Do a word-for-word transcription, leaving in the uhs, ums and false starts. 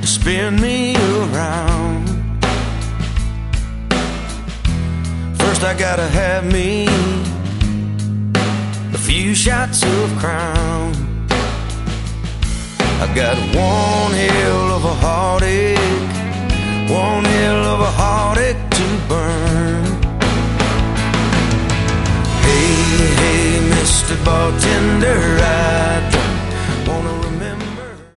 to spin me around. First I gotta have me a few shots of Crown. I got one hell of a heartache, one hell of a heartache to burn. Hey, hey, Mister Bartender, I